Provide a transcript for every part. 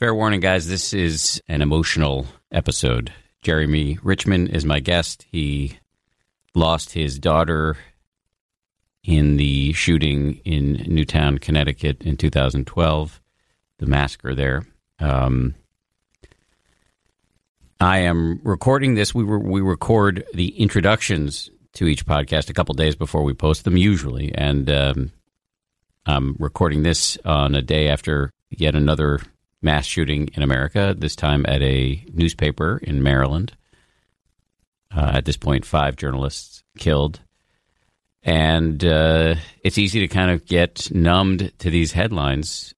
Fair warning, guys, this is an emotional episode. Jeremy Richmond is my guest. He lost his daughter in the shooting in Newtown, Connecticut in 2012, the massacre there. I am recording this. We record the introductions to each podcast a couple days before we post them, usually. And I'm recording this on a day after yet another mass shooting in America, this time at a newspaper in Maryland. At this point, 5 journalists killed. And it's easy to kind of get numbed to these headlines.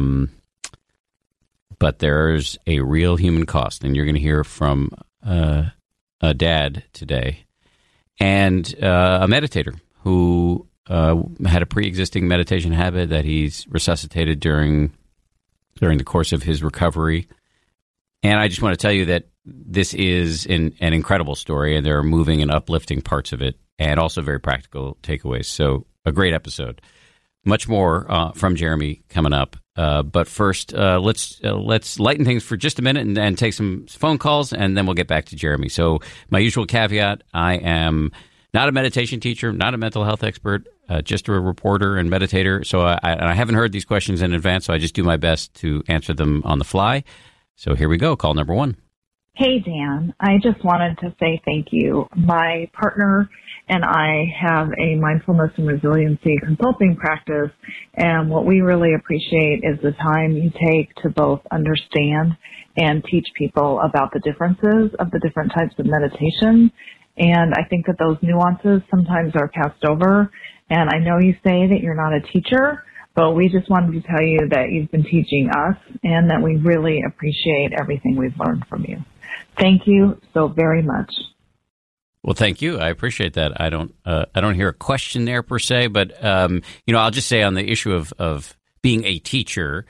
But there's a real human cost. And you're going to hear from a dad today and a meditator who had a pre-existing meditation habit that he's resuscitated during the course of his recovery. And I just want to tell you that this is an incredible story, and there are moving and uplifting parts of it, and also very practical takeaways. So a great episode. Much more from Jeremy coming up. But first, let's lighten things for just a minute and take some phone calls, and then we'll get back to Jeremy. So my usual caveat, I am not a meditation teacher, not a mental health expert, just a reporter and meditator. So I haven't heard these questions in advance, so I just do my best to answer them on the fly. So here we go. Call number 1. Hey, Dan. I just wanted to say thank you. My partner and I have a mindfulness and resiliency consulting practice, and what we really appreciate is the time you take to both understand and teach people about the differences of the different types of meditation. And I think that those nuances sometimes are passed over. And I know you say that you're not a teacher, but we just wanted to tell you that you've been teaching us and that we really appreciate everything we've learned from you. Thank you so very much. Well, thank you. I appreciate that. I don't hear a question there per se, but I'll just say on the issue of being a teacher,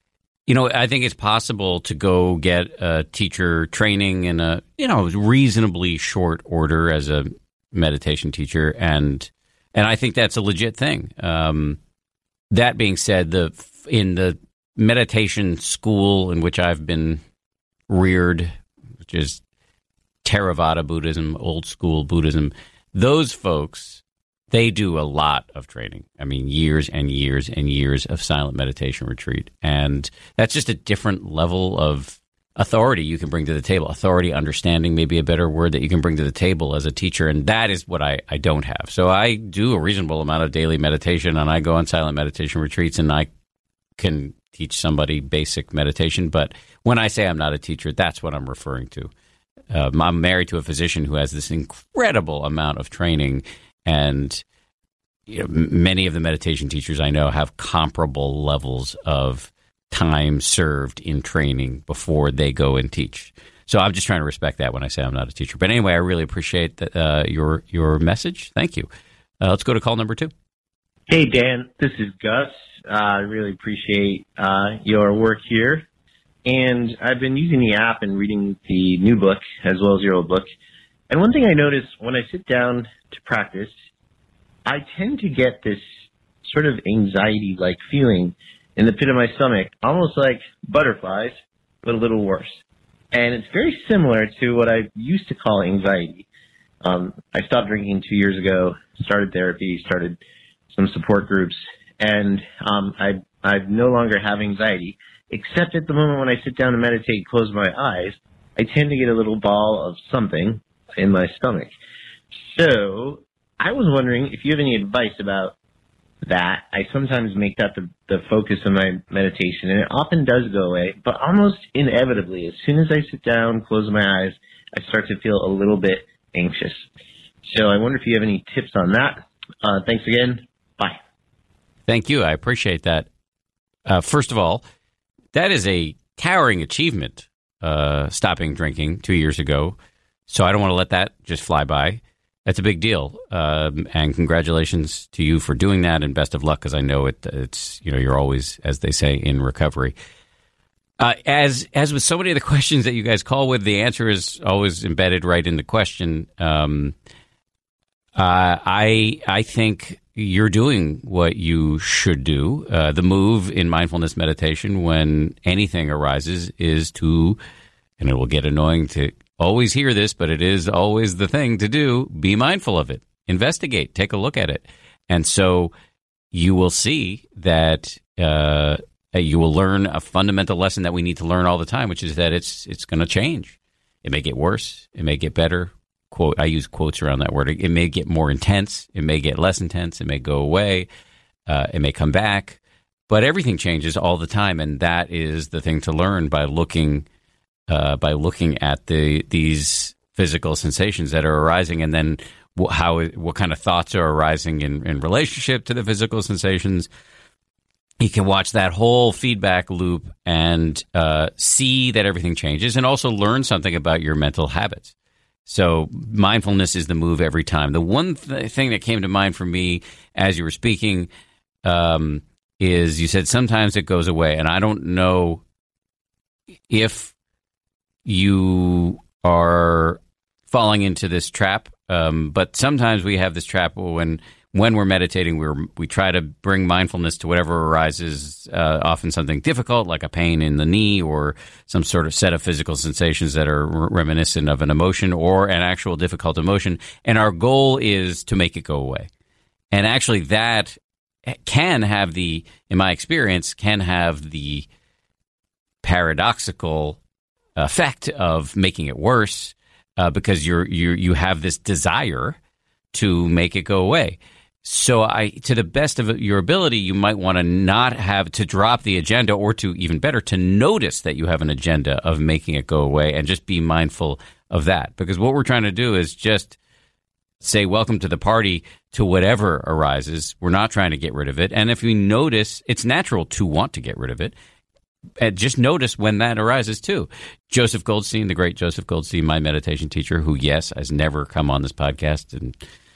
I think it's possible to go get a teacher training in a reasonably short order as a meditation teacher, and I think that's a legit thing. That being said, in the meditation school in which I've been reared, which is Theravada Buddhism, old school Buddhism, those folks, they do a lot of training. I mean, years and years and years of silent meditation retreat. And that's just a different level of authority you can bring to the table. Authority, understanding, maybe a better word that you can bring to the table as a teacher. And that is what I don't have. So I do a reasonable amount of daily meditation, and I go on silent meditation retreats, and I can teach somebody basic meditation. But when I say I'm not a teacher, that's what I'm referring to. I'm married to a physician who has this incredible amount of training, and many of the meditation teachers I know have comparable levels of time served in training before they go and teach. So I'm just trying to respect that when I say I'm not a teacher. But anyway, I really appreciate your message. Thank you. Let's go to call number 2. Hey, Dan. This is Gus. I really appreciate your work here. And I've been using the app and reading the new book as well as your old book. And one thing I notice when I sit down to practice, I tend to get this sort of anxiety-like feeling in the pit of my stomach, almost like butterflies, but a little worse. And it's very similar to what I used to call anxiety. I stopped drinking 2 years ago, started therapy, started some support groups, and I no longer have anxiety. Except at the moment when I sit down to meditate, close my eyes, I tend to get a little ball of something in my stomach. So I was wondering if you have any advice about that. I sometimes make that the focus of my meditation, and it often does go away, but almost inevitably, as soon as I sit down, close my eyes, I start to feel a little bit anxious. So I wonder if you have any tips on that. Thanks again. Bye. Thank you. I appreciate that. First of all, that is a towering achievement, stopping drinking 2 years ago. So I don't want to let that just fly by. That's a big deal. And congratulations to you for doing that, and best of luck, because I know it's you're always, as they say, in recovery. As with so many of the questions that you guys call with, the answer is always embedded right in the question. I think you're doing what you should do. The move in mindfulness meditation when anything arises is to, and it will get annoying to always hear this, but it is always the thing to do, be mindful of it. Investigate, take a look at it. And so you will see that you will learn a fundamental lesson that we need to learn all the time, which is that it's going to change. It may get worse. It may get better. Quote, I use quotes around that word. It may get more intense. It may get less intense. It may go away. It may come back. But everything changes all the time, and that is the thing to learn by looking at these physical sensations that are arising, and then what kind of thoughts are arising in relationship to the physical sensations. You can watch that whole feedback loop and see that everything changes, and also learn something about your mental habits. So mindfulness is the move every time. The one thing that came to mind for me as you were speaking is you said sometimes it goes away, and I don't know if you are falling into this trap, but sometimes we have this trap when we're meditating, we try to bring mindfulness to whatever arises, often something difficult like a pain in the knee or some sort of set of physical sensations that are reminiscent of an emotion or an actual difficult emotion. And our goal is to make it go away. And actually that can have in my experience, can have the paradoxical effect of making it worse because you have this desire to make it go away. So to the best of your ability, you might want to not have to drop the agenda, or to even better, to notice that you have an agenda of making it go away and just be mindful of that. Because what we're trying to do is just say welcome to the party to whatever arises. We're not trying to get rid of it. And if we notice, it's natural to want to get rid of it. And just notice when that arises too. Joseph Goldstein, the great Joseph Goldstein, my meditation teacher, who, yes, has never come on this podcast, and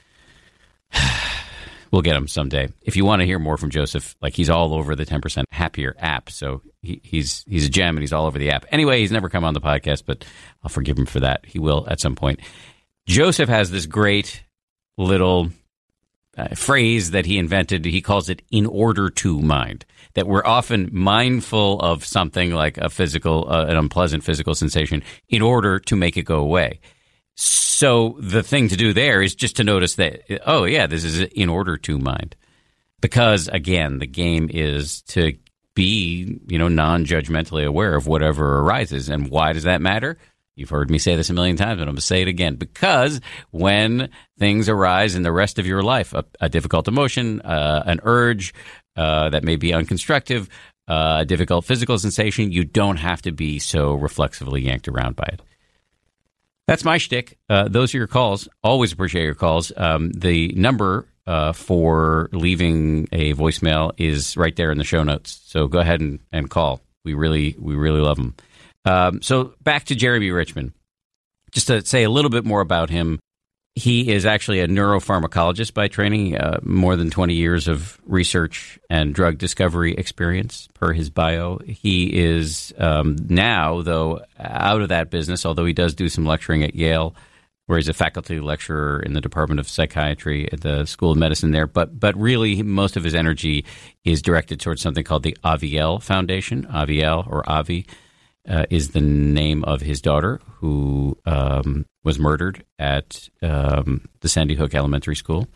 we'll get him someday. If you want to hear more from Joseph, like, he's all over the 10% Happier app. So he's a gem, and he's all over the app. Anyway, he's never come on the podcast, but I'll forgive him for that. He will at some point. Joseph has this great little phrase that he invented. He calls it "in order to mind." That we're often mindful of something like an unpleasant physical sensation in order to make it go away. So the thing to do there is just to notice that, oh yeah, this is in order to mind. Because again, the game is to be, non-judgmentally aware of whatever arises. And why does that matter? You've heard me say this a million times, but I'm going to say it again. Because when things arise in the rest of your life, a difficult emotion, an urge that may be unconstructive, a difficult physical sensation, you don't have to be so reflexively yanked around by it. That's my shtick. Those are your calls. Always appreciate your calls. The number for leaving a voicemail is right there in the show notes. So go ahead and call. We really love them. So back to Jeremy Richman. Just to say a little bit more about him, he is actually a neuropharmacologist by training, more than 20 years of research and drug discovery experience per his bio. He is now, though, out of that business, although he does do some lecturing at Yale, where he's a faculty lecturer in the Department of Psychiatry at the School of Medicine there. But really, most of his energy is directed towards something called the Avielle Foundation. Avielle, or Avi, is the name of his daughter, who was murdered at the Sandy Hook Elementary School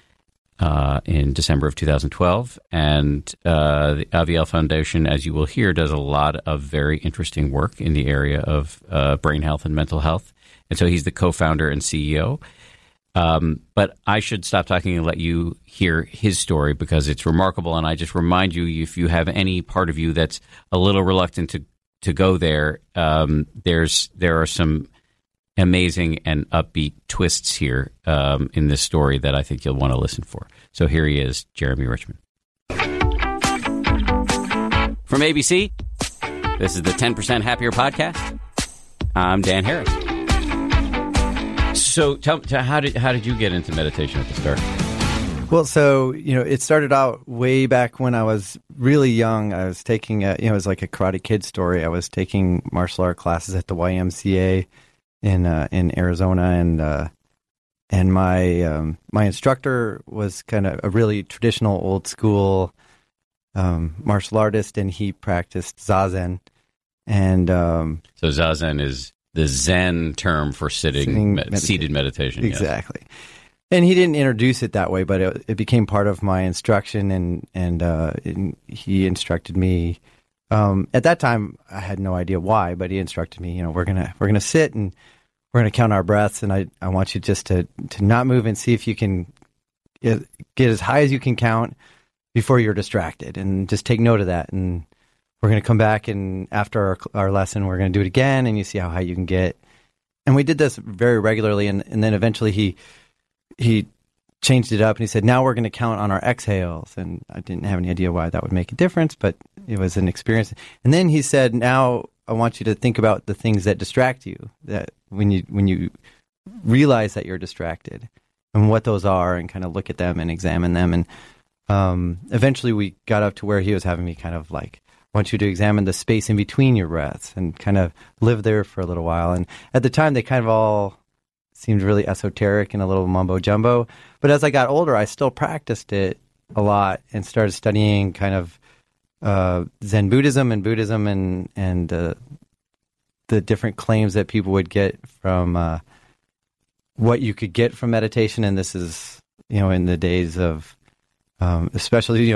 in December of 2012. And the Avielle Foundation, as you will hear, does a lot of very interesting work in the area of brain health and mental health. And so he's the co-founder and CEO. But I should stop talking and let you hear his story, because it's remarkable. And I just remind you, if you have any part of you that's a little reluctant to go there, there are some amazing and upbeat twists here in this story that I think you'll want to listen for. So here he is, Jeremy Richman. From ABC, this is the 10% Happier podcast. I'm Dan Harris. So how did you get into meditation at the start? Well, so, it started out way back when I was really young. I was taking, it was like a Karate Kid story. I was taking martial art classes at the YMCA in Arizona, and my instructor was kind of a really traditional, old school martial artist, and he practiced Zazen. And so Zazen is the Zen term for seated meditation. Exactly. Yes. And he didn't introduce it that way, but it became part of my instruction, and he instructed me. At that time, I had no idea why, but he instructed me. We're gonna sit and we're gonna count our breaths, and I want you just to not move and see if you can get as high as you can count before you're distracted, and just take note of that. And we're gonna come back, and after our lesson, we're gonna do it again, and you see how high you can get. And we did this very regularly, and then eventually he changed it up, and he said, now we're going to count on our exhales. And I didn't have any idea why that would make a difference, but it was an experience. And then he said, now I want you to think about the things that distract you, that when you realize that you're distracted, and what those are, and kind of look at them and examine them. And eventually we got up to where he was having me kind of like, I want you to examine the space in between your breaths and kind of live there for a little while. And at the time, they kind of all seemed really esoteric and a little mumbo jumbo. But as I got older, I still practiced it a lot and started studying kind of Zen Buddhism and Buddhism and the different claims that people would get from what you could get from meditation. And this is, in the days of, especially,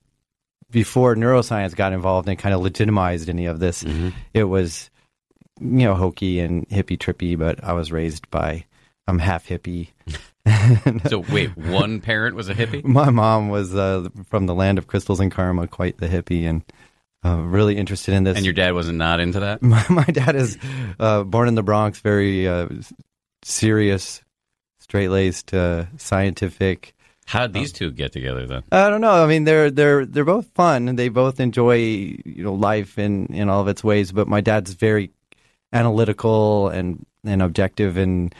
before neuroscience got involved and kind of legitimized any of this. Mm-hmm. It was, hokey and hippie trippy, but I was raised by, I'm half hippie. So wait, one parent was a hippie? My mom was from the land of crystals and karma, quite the hippie, and really interested in this. And your dad was not into that? My dad is born in the Bronx, very serious, straight-laced, scientific. How did these two get together then? I don't know. I mean, they're both fun, and they both enjoy life in all of its ways. But my dad's very analytical and objective, and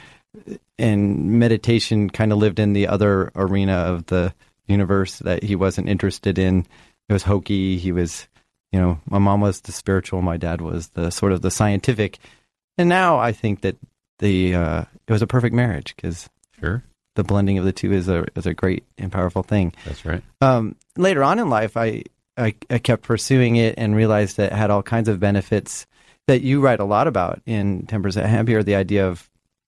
meditation kind of lived in the other arena of the universe that he wasn't interested in. It was hokey. He was, my mom was the spiritual, my dad was the sort of the scientific. And now I think that it was a perfect marriage, because sure, the blending of the two is a great and powerful thing. That's right. Later on in life, I kept pursuing it and realized that it had all kinds of benefits that you write a lot about in 10% Happier, the idea of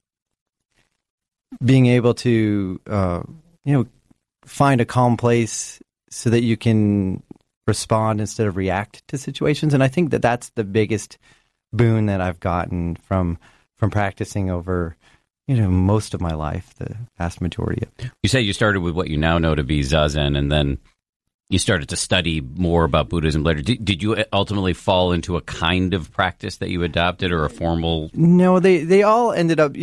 being able to, find a calm place so that you can respond instead of react to situations. And I think that that's the biggest boon that I've gotten from practicing over, most of my life, the vast majority of it. You say you started with what you now know to be Zazen, and then you started to study more about Buddhism later. Did you ultimately fall into a kind of practice that you adopted, or a formal? No, they all ended up,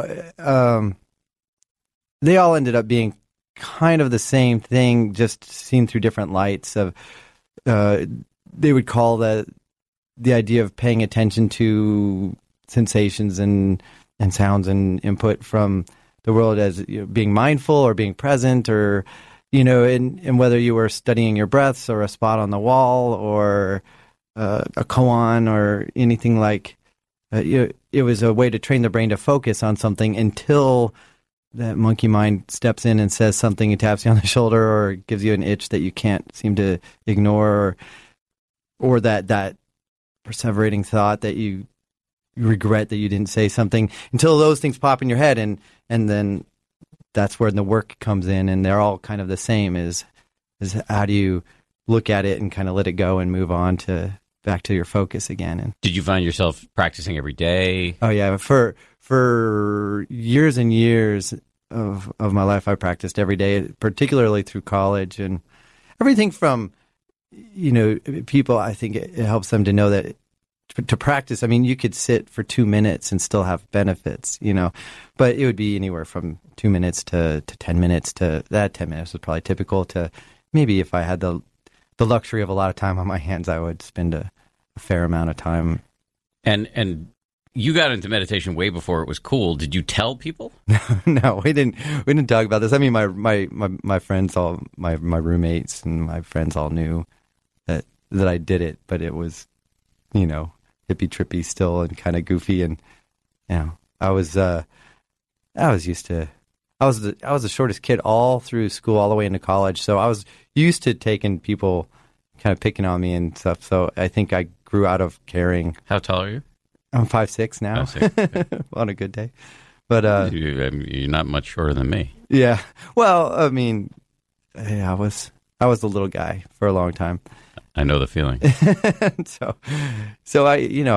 they all ended up being kind of the same thing, just seen through different lights. Of they would call the idea of paying attention to sensations and sounds and input from the world as being mindful or being present, or and whether you were studying your breaths or a spot on the wall or a koan or anything like. It was a way to train the brain to focus on something until that monkey mind steps in and says something and taps you on the shoulder or gives you an itch that you can't seem to ignore, or that perseverating thought that you regret that you didn't say something, until those things pop in your head, and then that's where the work comes in, and they're all kind of the same, is how do you look at it and kind of let it go and move on back to your focus again. And did you find yourself practicing every day? Oh yeah, for years and years of my life, I practiced every day, particularly through college, and everything from, people, I think it helps them to know that to practice, I mean, you could sit for 2 minutes and still have benefits, but it would be anywhere from 2 minutes to 10 minutes to that. 10 minutes was probably typical, to maybe if I had the luxury of a lot of time on my hands, I would spend a fair amount of time. And you got into meditation way before it was cool. Did you tell people? No, we didn't talk about this. I mean, my friends, all my roommates and my friends all knew that I did it, but it was, hippie trippy still and kind of goofy, and I was I was the shortest kid all through school, all the way into college. So I was used to taking people kind of picking on me and stuff. So I think I grew out of caring. How tall are you? I'm 5'6" now, 5'6", okay. on a good day. But you're not much shorter than me. Yeah. Well, I mean, yeah, I was the little guy for a long time. I know the feeling. so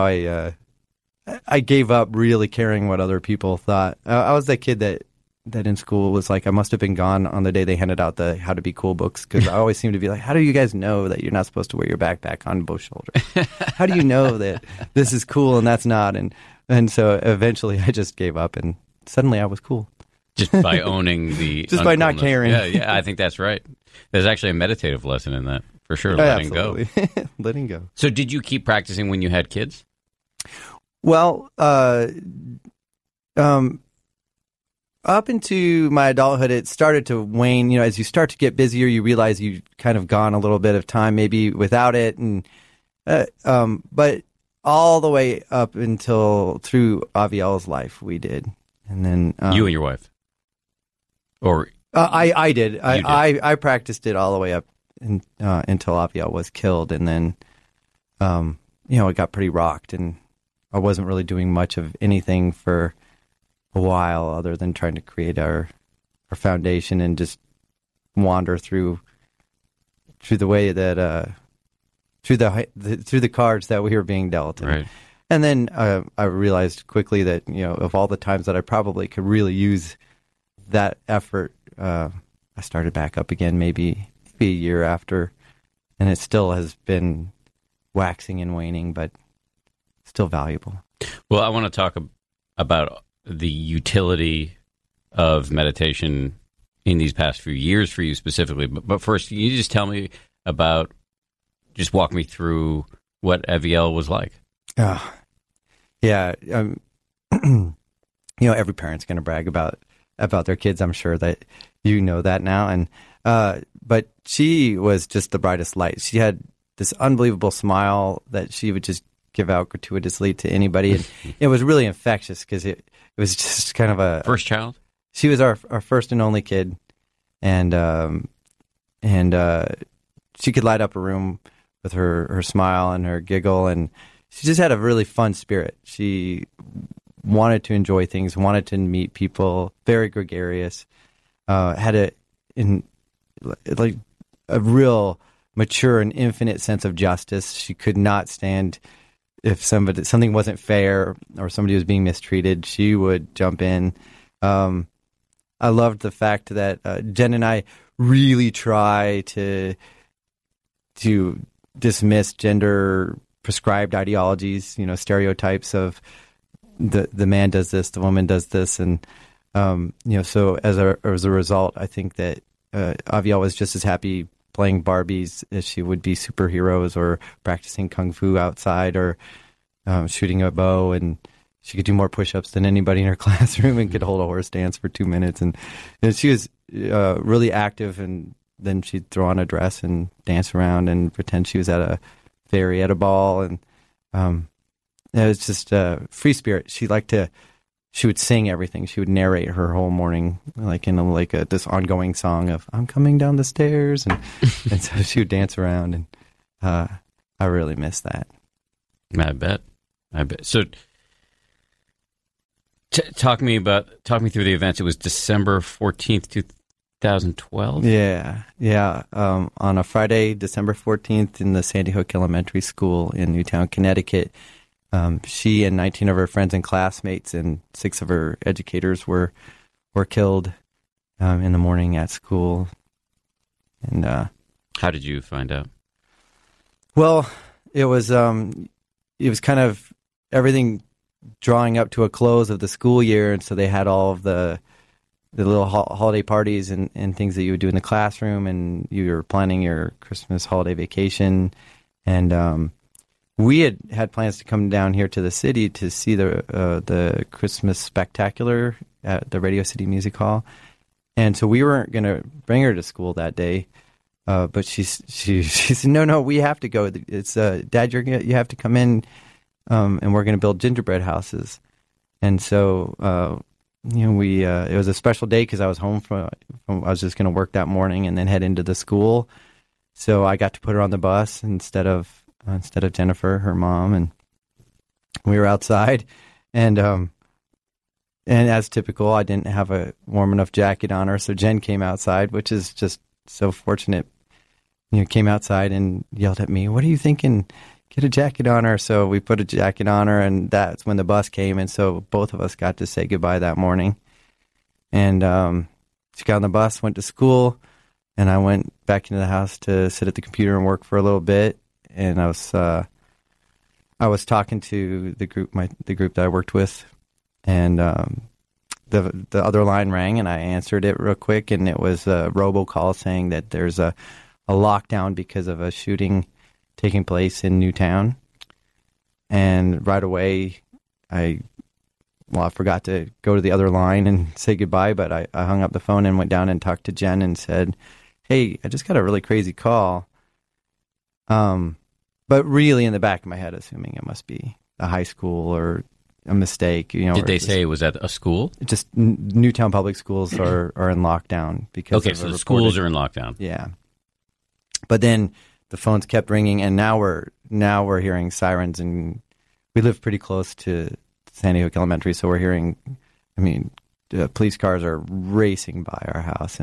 I gave up really caring what other people thought. I was that kid that in school was like, I must have been gone on the day they handed out the How to Be Cool books, because I always seemed to be like, how do you guys know that you're not supposed to wear your backpack on both shoulders? How do you know that this is cool and that's not? And so eventually I just gave up, and suddenly I was cool. Just by owning the just by not caring. Yeah, I think that's right. There's actually a meditative lesson in that, for sure, letting go. Letting go. So did you keep practicing when you had kids? Well, up into my adulthood, it started to wane. You know, as you start to get busier, you realize you've kind of gone a little bit of time maybe without it, and but all the way up until through Aviel's life, we did, and then you and your wife, or I did. I practiced it all the way up until Aviel was killed, and then it got pretty rocked, and I wasn't really doing much of anything for a while other than trying to create our foundation and just wander through the way that through the cards that we were being dealt. Right. And then I realized quickly that, of all the times that I probably could really use that effort, I started back up again maybe a year after, and it still has been waxing and waning, but still valuable. Well, I want to talk about the utility of meditation in these past few years for you specifically. But first, can you just tell me just walk me through what Aviel was like? Yeah. Every parent's going to brag about their kids. I'm sure that you know that now. And but she was just the brightest light. She had this unbelievable smile that she would just give out gratuitously to anybody, and it was really infectious because it was just kind of a first child. She was our first and only kid, and she could light up a room with her smile and her giggle, and she just had a really fun spirit. She wanted to enjoy things, wanted to meet people, very gregarious, had a real mature and infinite sense of justice. She could not stand if something wasn't fair or somebody was being mistreated. She would jump in. I loved the fact that Jen and I really try to dismiss gender prescribed ideologies, stereotypes of the man does this, the woman does this, and so as a result, I think that Aviel was just as happy playing Barbies as she would be superheroes, or practicing kung fu outside, or shooting a bow, and she could do more push-ups than anybody in her classroom, and could hold a horse dance for 2 minutes, and she was really active, and then she'd throw on a dress and dance around and pretend she was at a fairy at a ball, and it was just a free spirit. She would sing everything. She would narrate her whole morning, like in this ongoing song of "I'm coming down the stairs," and so she would dance around, and I really miss that. I bet. So, talk me through the events. It was December 14th, 2012. Yeah. On a Friday, December 14th, in the Sandy Hook Elementary School in Newtown, Connecticut. She and 19 of her friends and classmates and 6 of her educators were killed in the morning at school. And how did you find out? Well, it was kind of everything drawing up to a close of the school year, and so they had all of the little holiday parties and things that you would do in the classroom, and you were planning your Christmas holiday vacation, and we had plans to come down here to the city to see the Christmas spectacular at the Radio City Music Hall, and so we weren't going to bring her to school that day, but she said, no, we have to go. It's Dad, you have to come in, and we're going to build gingerbread houses, and so we it was a special day because I was home I was just going to work that morning and then head into the school. So I got to put her on the bus instead of Jennifer, her mom, and we were outside. And as typical, I didn't have a warm enough jacket on her, so Jen came outside, which is just so fortunate. Came outside and yelled at me, "What are you thinking? Get a jacket on her." So we put a jacket on her, and that's when the bus came, and so both of us got to say goodbye that morning. And she got on the bus, went to school, and I went back into the house to sit at the computer and work for a little bit. And I was talking to the group that I worked with, and the other line rang, and I answered it real quick, and it was a robocall saying that there's a lockdown because of a shooting taking place in Newtown. And right away, I forgot to go to the other line and say goodbye, but I hung up the phone and went down and talked to Jen and said, "Hey, I just got a really crazy call." But really in the back of my head, assuming it must be a high school or a mistake. Did they say it was at a school? Just Newtown Public Schools are in lockdown because okay, so the schools are in lockdown. Yeah. But then the phones kept ringing, and now we're hearing sirens, and we live pretty close to Sandy Hook Elementary, so we're hearing, police cars are racing by our house,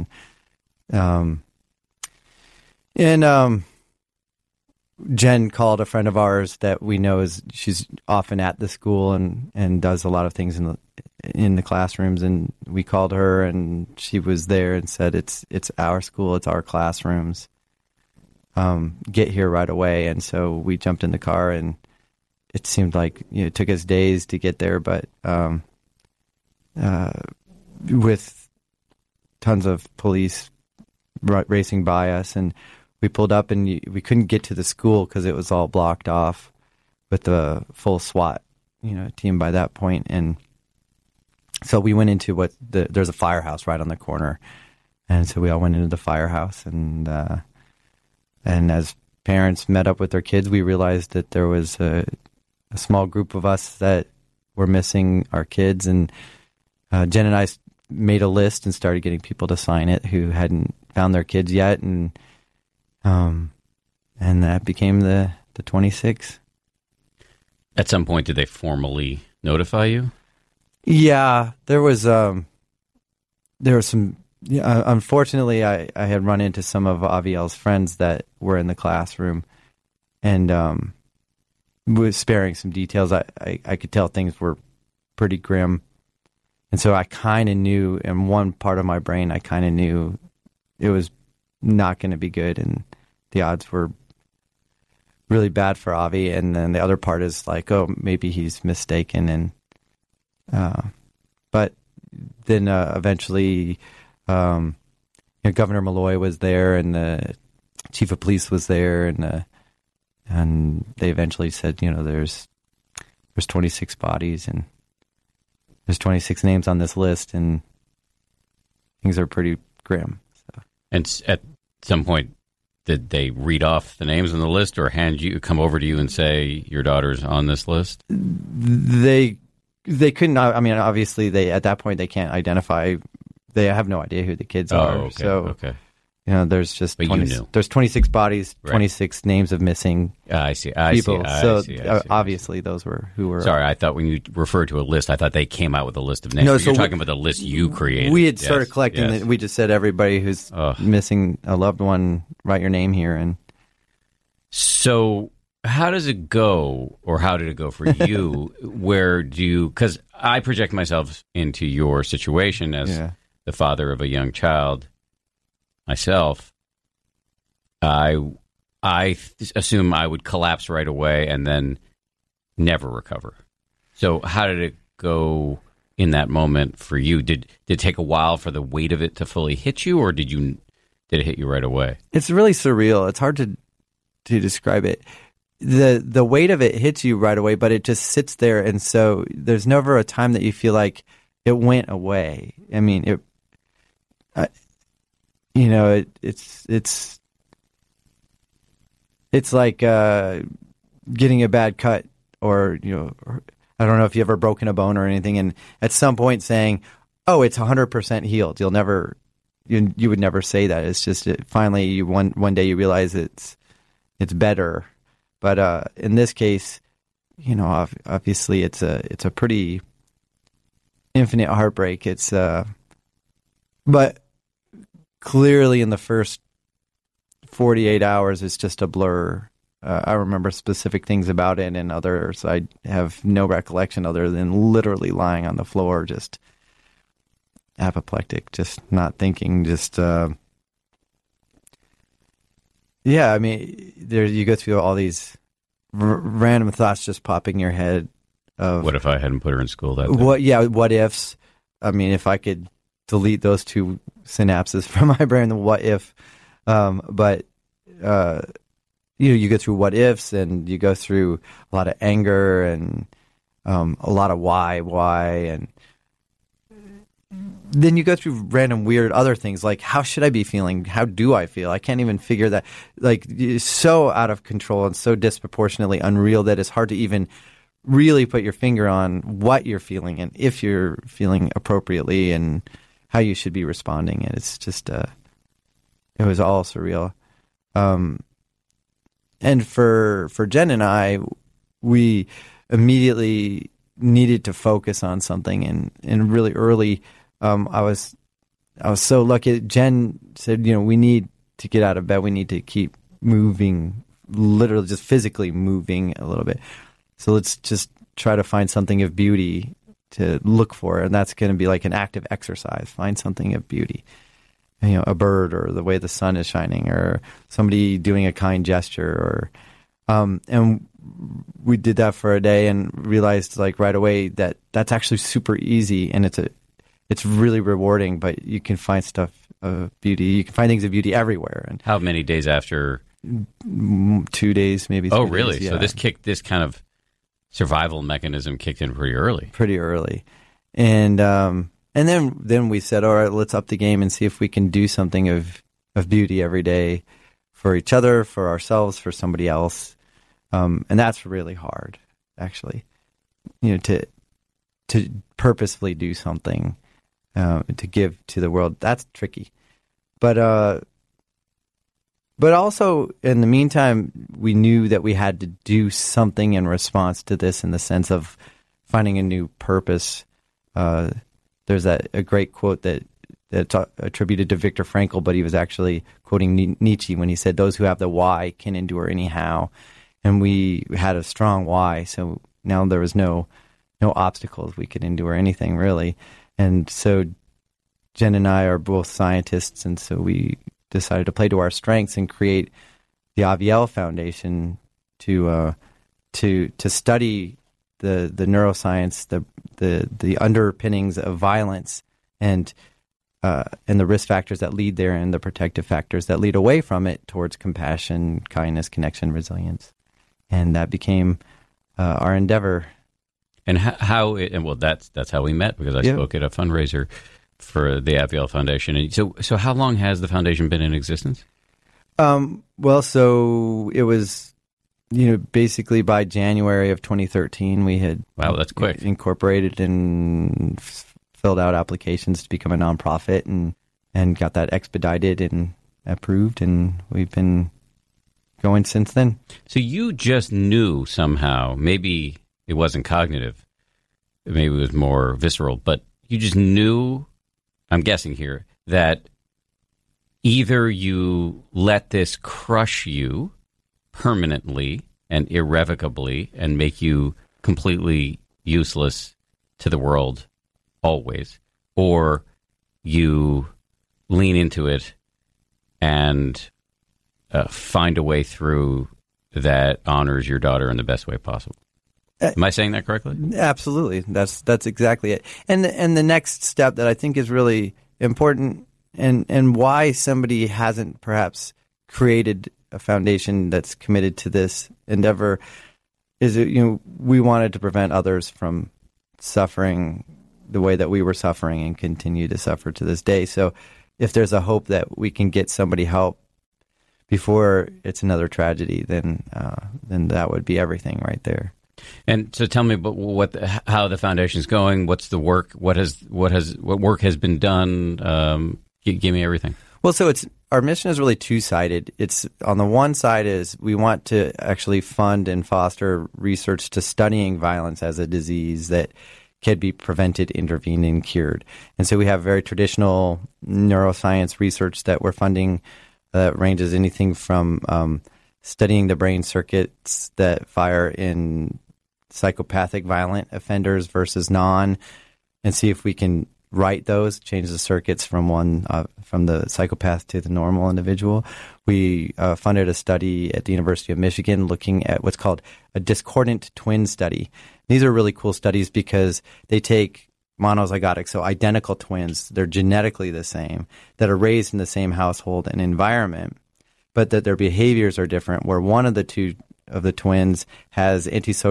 and Jen called a friend of ours that we know she's often at the school and does a lot of things in the classrooms, and we called her, and she was there and said, it's our school, it's our classrooms. Get here right away. And so we jumped in the car, and it seemed like it took us days to get there, but with tons of police racing by us, and we pulled up, and we couldn't get to the school because it was all blocked off with the full SWAT team by that point. And so we went into there's a firehouse right on the corner, and so we all went into the firehouse, and as parents met up with their kids, we realized that there was a small group of us that were missing our kids. And Jen and I made a list and started getting people to sign it who hadn't found their kids yet. And that became the 26. At some point, did they formally notify you? Yeah, there was some. Yeah, unfortunately, I had run into some of Aviel's friends that were in the classroom, and was sparing some details. I could tell things were pretty grim, and so I kind of knew, in one part of my brain, I kind of knew it was not going to be good, and the odds were really bad for Avi. And then the other part is like, oh, maybe he's mistaken, and but then eventually. Governor Malloy was there, and the chief of police was there, and they eventually said, there's 26 bodies, and there's 26 names on this list, and things are pretty grim. So. And at some point, did they read off the names on the list, or come over to you and say your daughter's on this list? They couldn't. I mean, obviously, at that point they can't identify. They have no idea who the kids are. Okay, so, okay. There's just there's 26 bodies, 26 names of missing people. Obviously, those were who were. Sorry, I thought when you referred to a list, I thought they came out with a list of names. No, you're talking about the list you created. We had started collecting. Yes. We just said everybody who's missing a loved one, write your name here. And so, how does it go, or how did it go for you? Because I project myself into your situation as. Yeah. The father of a young child, myself, I assume I would collapse right away and then never recover. So how did it go in that moment for you? Did it take a while for the weight of it to fully hit you, or did it hit you right away? It's really surreal. It's hard to describe it. The weight of it hits you right away, but it just sits there, and so there's never a time that you feel like it went away. I mean, it's like getting a bad cut, or I don't know if you ever broken a bone or anything, and at some point saying, oh, it's 100% healed. You'll never, you would never say that. It's just finally one day you realize it's better. But in this case, obviously it's a pretty infinite heartbreak. But clearly in the first 48 hours, it's just a blur. I remember specific things about it, and others I have no recollection other than literally lying on the floor, just apoplectic, just not thinking, just yeah. I mean, you go through all these random thoughts just popping in your head. Of what if I hadn't put her in school that day? What ifs? I mean, if I could delete those two synapses from my brain, the what if? But you go through what ifs, and you go through a lot of anger and a lot of why, and then you go through random weird other things like, how should I be feeling? How do I feel? I can't even figure that. Like, it's so out of control and so disproportionately unreal that it's hard to even really put your finger on what you're feeling and if you're feeling appropriately and how you should be responding. And it's just, it was all surreal. And for Jen and I, we immediately needed to focus on something, and really early, I was so lucky. Jen said, we need to get out of bed. We need to keep moving, literally just physically moving a little bit. So let's just try to find something of beauty to look for, and that's going to be like an active exercise. Find something of beauty. A bird, or the way the sun is shining, or somebody doing a kind gesture, and we did that for a day and realized like right away that that's actually super easy, and it's really rewarding. But you can find stuff of beauty. You can find things of beauty everywhere. And how many days after? 2 days, maybe. Oh, really? Days, yeah. So this kind of survival mechanism kicked in pretty early. And then we said, all right, let's up the game and see if we can do something of beauty every day for each other, for ourselves, for somebody else. And that's really hard, actually, to purposefully do something, to give to the world. That's tricky. But also, in the meantime, we knew that we had to do something in response to this, in the sense of finding a new purpose. There's a great quote that's attributed to Viktor Frankl, but he was actually quoting Nietzsche when he said, "Those who have the why can endure anyhow." And we had a strong why, so now there was no obstacles. We could endure anything, really. And so Jen and I are both scientists, and so we decided to play to our strengths and create the Avielle Foundation to study the neuroscience, the underpinnings of violence, and the risk factors that lead there, and the protective factors that lead away from it towards compassion, kindness, connection, resilience. And that became our endeavor. And that's how we met, because I spoke at a fundraiser for the Avielle Foundation. And so how long has the foundation been in existence? So it was, basically by January of 2013, we had that's quick. Incorporated and filled out applications to become a nonprofit, and got that expedited and approved, and we've been going since then. So you just knew somehow, maybe it wasn't cognitive, maybe it was more visceral, but you just knew, I'm guessing here, that either you let this crush you permanently and irrevocably and make you completely useless to the world always, or you lean into it and find a way through that honors your daughter in the best way possible. Am I saying that correctly? Absolutely. That's exactly it. And the next step that I think is really important, and why somebody hasn't perhaps created a foundation that's committed to this endeavor, is that, we wanted to prevent others from suffering the way that we were suffering and continue to suffer to this day. So if there's a hope that we can get somebody help before it's another tragedy, then that would be everything right there. And so, tell me about how the foundation is going. What's the work? What work has been done? Give me everything. Well, so our mission is really two-sided. It's on the one side is we want to actually fund and foster research to studying violence as a disease that can be prevented, intervened, and cured. And so we have very traditional neuroscience research that we're funding that ranges anything from studying the brain circuits that fire in psychopathic violent offenders versus non, and see if we can right those, change the circuits from the psychopath to the normal individual. We funded a study at the University of Michigan looking at what's called a discordant twin study. These are really cool studies because they take monozygotic, so identical twins, they're genetically the same, that are raised in the same household and environment, but that their behaviors are different, where one of the two of the twins has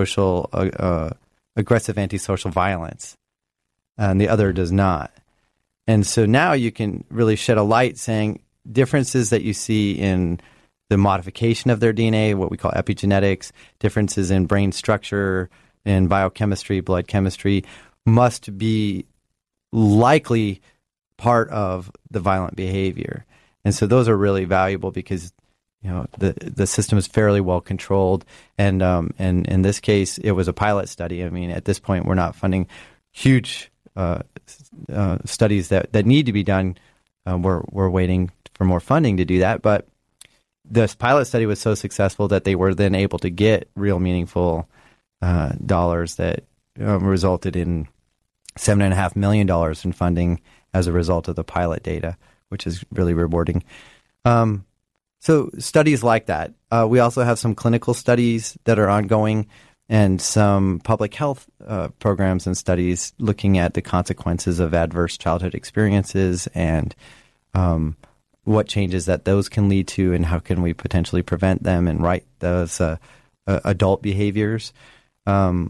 aggressive antisocial violence, and the other does not. And so now you can really shed a light saying differences that you see in the modification of their DNA, what we call epigenetics, differences in brain structure, in biochemistry, blood chemistry, must be likely part of the violent behavior. And so those are really valuable because the system is fairly well controlled, and in this case, it was a pilot study. I mean, at this point, we're not funding huge studies that need to be done. We're waiting for more funding to do that. But this pilot study was so successful that they were then able to get real meaningful dollars that resulted in $7.5 million in funding as a result of the pilot data, which is really rewarding. So studies like that. We also have some clinical studies that are ongoing and some public health programs and studies looking at the consequences of adverse childhood experiences and what changes that those can lead to and how can we potentially prevent them and right those adult behaviors. And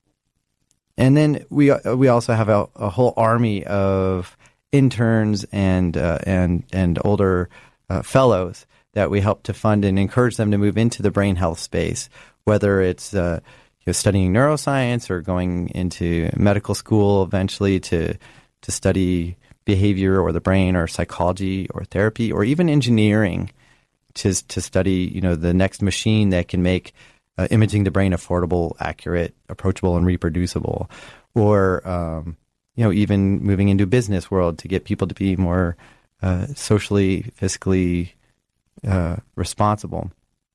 then we also have a whole army of interns and older fellows that we help to fund and encourage them to move into the brain health space, whether it's studying neuroscience or going into medical school eventually to study behavior or the brain or psychology or therapy or even engineering to study the next machine that can make imaging the brain affordable, accurate, approachable, and reproducible, or even moving into business world to get people to be more socially, fiscally responsible.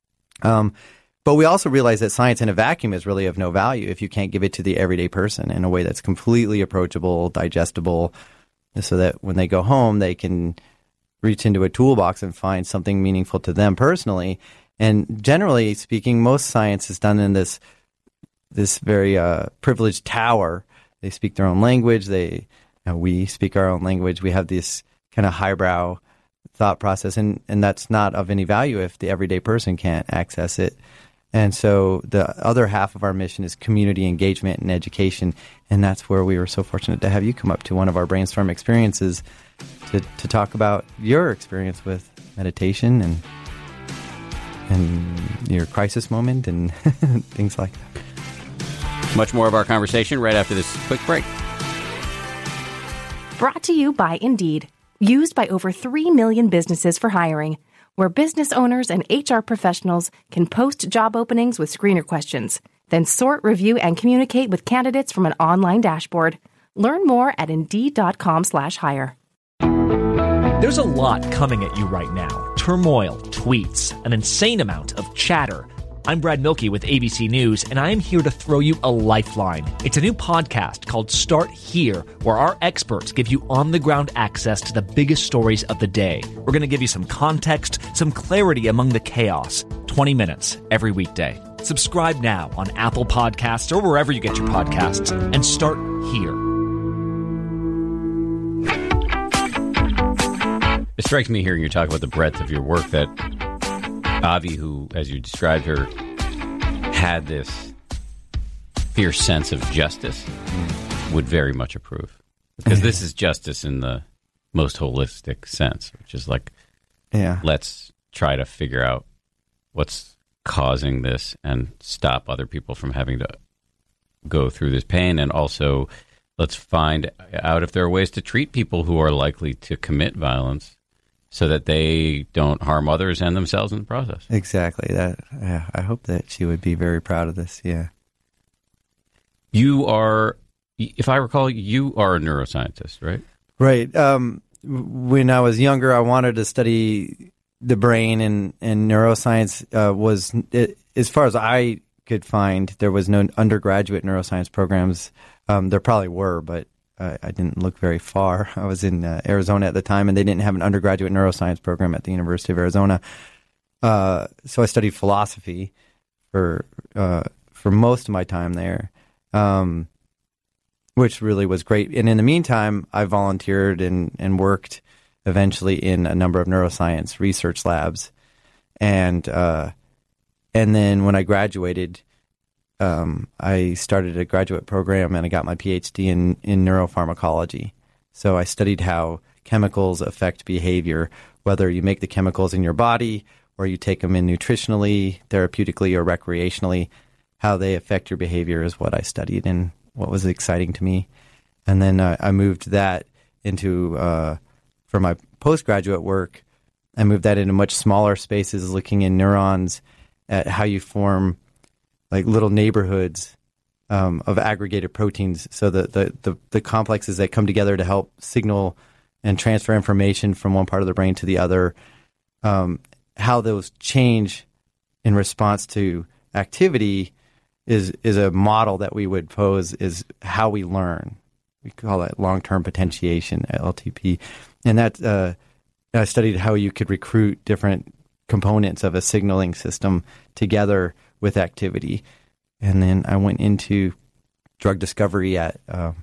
But we also realize that science in a vacuum is really of no value if you can't give it to the everyday person in a way that's completely approachable, digestible, so that when they go home, they can reach into a toolbox and find something meaningful to them personally. And generally speaking, most science is done in this very privileged tower. They speak their own language. We speak our own language. We have this kind of highbrow thought process, and that's not of any value if the everyday person can't access it. And so the other half of our mission is community engagement and education, and that's where we were so fortunate to have you come up to one of our brainstorm experiences to talk about your experience with meditation and your crisis moment and things like that. Much more of our conversation right after this quick break. Brought to you by Indeed. Used by over 3 million businesses for hiring, where business owners and HR professionals can post job openings with screener questions, then sort, review, and communicate with candidates from an online dashboard. Learn more at Indeed.com/hire. There's a lot coming at you right now. Turmoil, tweets, an insane amount of chatter. I'm Brad Milkey with ABC News, and I am here to throw you a lifeline. It's a new podcast called Start Here, where our experts give you on-the-ground access to the biggest stories of the day. We're going to give you some context, some clarity among the chaos. 20 minutes every weekday. Subscribe now on Apple Podcasts or wherever you get your podcasts, and start here. It strikes me hearing you talk about the breadth of your work that Avi, who, as you described her, had this fierce sense of justice, would very much approve. Because this is justice in the most holistic sense, which is like, let's try to figure out what's causing this and stop other people from having to go through this pain, and also let's find out if there are ways to treat people who are likely to commit violence so that they don't harm others and themselves in the process. Exactly. I hope that she would be very proud of this. Yeah. You are, if I recall, you are a neuroscientist, right? Right. When I was younger, I wanted to study the brain, and neuroscience was, as far as I could find, there was no undergraduate neuroscience programs. There probably were, but I didn't look very far. I was in Arizona at the time, and they didn't have an undergraduate neuroscience program at the University of Arizona. So I studied philosophy for most of my time there, which really was great. And in the meantime, I volunteered and worked eventually in a number of neuroscience research labs. And then when I graduated, I started a graduate program and I got my PhD in neuropharmacology. So I studied how chemicals affect behavior, whether you make the chemicals in your body or you take them in nutritionally, therapeutically, or recreationally. How they affect your behavior is what I studied and what was exciting to me. And then I moved that into, for my postgraduate work, I moved that into much smaller spaces, looking in neurons at how you form like little neighborhoods of aggregated proteins. So the complexes that come together to help signal and transfer information from one part of the brain to the other, how those change in response to activity is a model that we would pose is how we learn. We call that long-term potentiation, LTP. And that I studied how you could recruit different components of a signaling system together with activity. And then I went into drug discovery at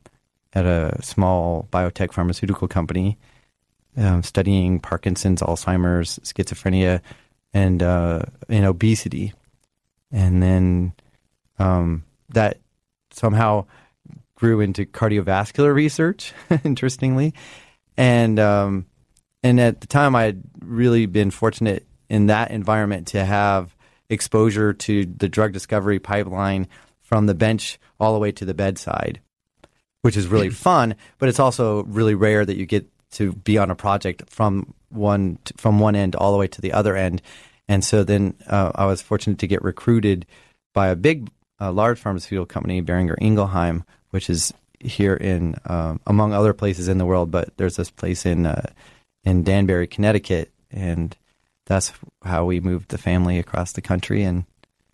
a small biotech pharmaceutical company, studying Parkinson's, Alzheimer's, schizophrenia, and obesity. And then that somehow grew into cardiovascular research, interestingly. And at the time, I had really been fortunate in that environment to have exposure to the drug discovery pipeline from the bench all the way to the bedside, which is really fun, but it's also really rare that you get to be on a project from one end all the way to the other end. And so then I was fortunate to get recruited by a large pharmaceutical company, Boehringer Ingelheim, which is here in, among other places in the world, but there's this place in Danbury, Connecticut, and that's how we moved the family across the country. And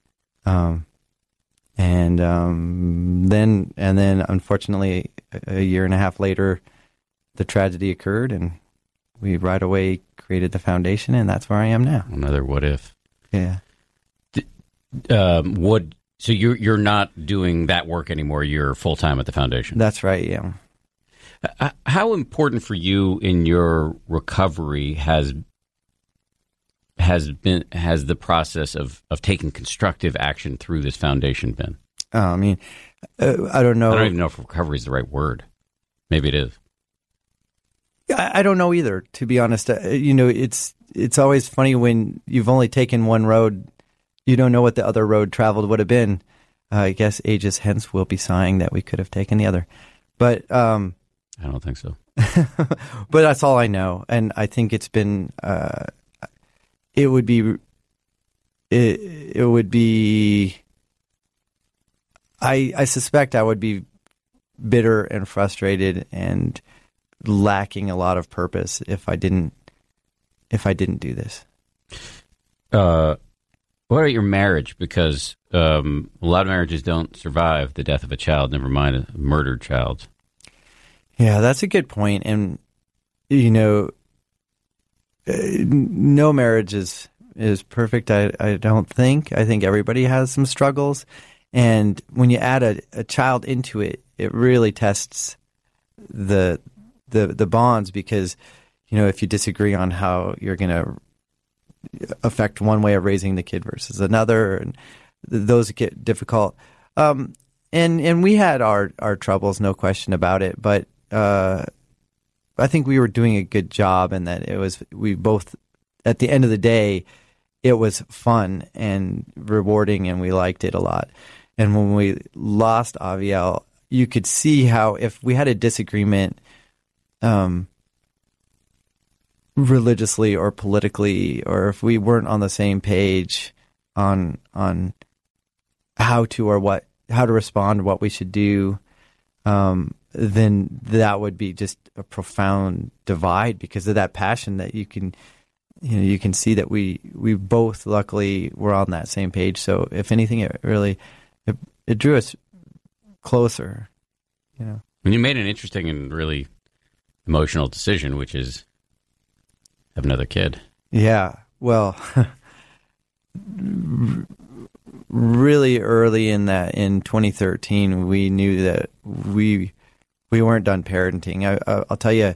then unfortunately, a year and a half later, the tragedy occurred, and we right away created the foundation, and that's where I am now. Another what if? Yeah. So you're not doing that work anymore. You're full time at the foundation. That's right. Yeah. How important for you in your recovery has the process of taking constructive action through this foundation been? I mean, I don't know. I don't even know if recovery is the right word. Maybe it is. I don't know either, to be honest. It's always funny when you've only taken one road. You don't know what the other road traveled would have been. I guess ages hence we'll be sighing that we could have taken the other. But I don't think so. But that's all I know, and I think it's been. It would be. I suspect I would be bitter and frustrated and lacking a lot of purpose if I didn't do this. What about your marriage? Because a lot of marriages don't survive the death of a child, never mind a murdered child. Yeah, that's a good point. And, no marriage is perfect, I don't think. I think everybody has some struggles. And when you add a child into it, it really tests the bonds because, if you disagree on how you're going to affect one way of raising the kid versus another, and those get difficult. And we had our troubles, no question about it. But I think we were doing a good job, and that we both, at the end of the day, it was fun and rewarding, and we liked it a lot. And when we lost Aviel, you could see how if we had a disagreement religiously or politically, or if we weren't on the same page on how to respond, what we should do, then that would be just a profound divide because of that passion that you can see that we both luckily were on that same page. So if anything, it drew us closer. And you made an interesting and really emotional decision, which is have another kid. Yeah. Well, really early in 2013, we knew that we weren't done parenting. I'll tell you,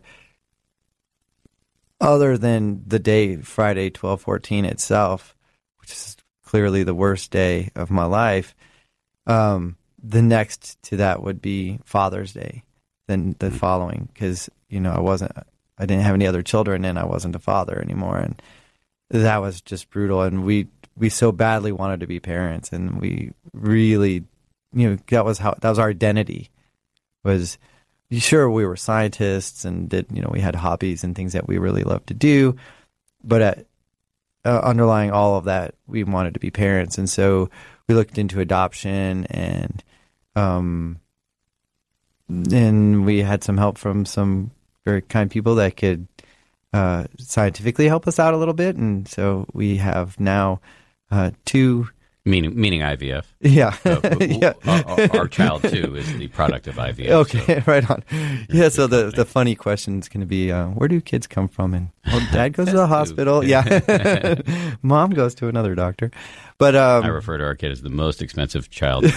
other than the day, Friday, 12/14 itself, which is clearly the worst day of my life, the next to that would be Father's Day, then the following, because, I didn't have any other children and I wasn't a father anymore. And that was just brutal. And we so badly wanted to be parents. And we really, that was our identity was, sure, we were scientists and we had hobbies and things that we really loved to do. But underlying all of that, we wanted to be parents. And so we looked into adoption and we had some help from some very kind people that could scientifically help us out a little bit, and so we have now two. Meaning IVF. Yeah, yeah. Our child too is the product of IVF. Okay, so. Right on. Yeah, so the funny question is going to be, where do kids come from? And Dad goes to the hospital. Yeah, Mom goes to another doctor. But I refer to our kid as the most expensive child.